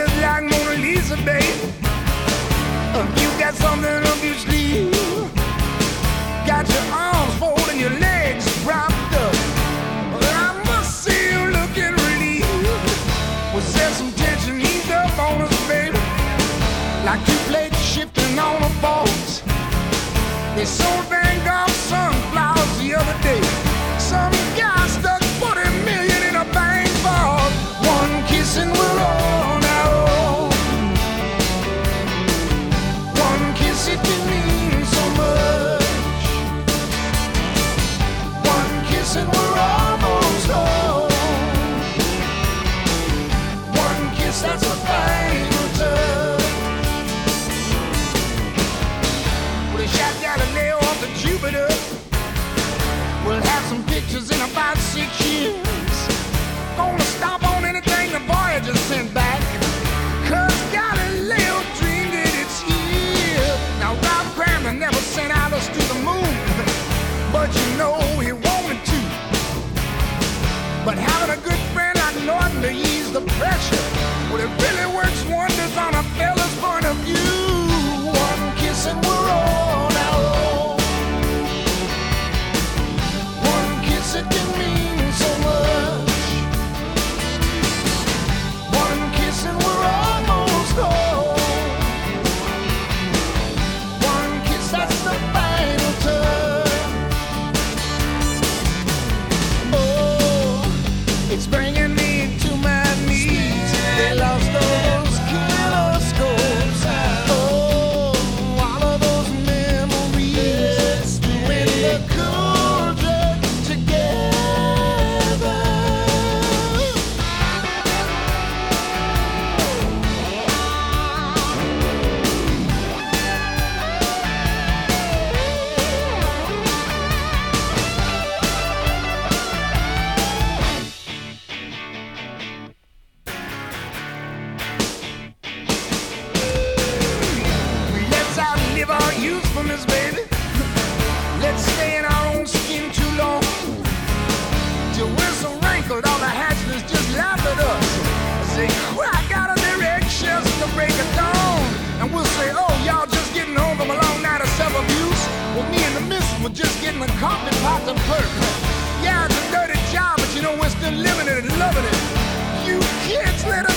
just like Mona Lisa, babe. You got something up your sleeve. Got your arms folded, your legs propped up. Well, I must see you looking relieved. Was there some tension eased up on us, baby? Like two plates shifting on a boat. They sold Van Gogh sunflowers the other day. Some guy stuck 40 million in a bank vault. One kiss and we're on our own. One kiss, it can mean so much. One kiss and we're almost home. One kiss, that's the final touch. Well, they shot Galileo off to Jupiter. We'll have some pictures in about 6 years. Gonna stop on anything the Voyager sent back. 'Cause Galileo dreamed it, it's here. Now Rob Cramner never sent Alice to the moon, but you know he wanted to. But having a good friend like Norton to ease the pressure, well, it really works wonders on a fella's point of view. One kiss and we're on our own. One kiss, it can mean so much. One kiss and we're almost home. One kiss, that's the final touch. Oh, it's bringing me to my knees. They lost those killer scopes. Oh, all of those memories when the cool drug together. Let's outlive our usefulness, baby. Let's stay in our own skin too long. Till we're so wrinkled, all the hatchlings just laugh at us. Say, crack out of their eggshells at the break of dawn. And we'll say, oh, y'all just getting home from a long night of self-abuse. Well, me and the missus were just getting a coffee pot to perk. Yeah, it's a dirty job, but you know we're still living it and loving it. You kids, let us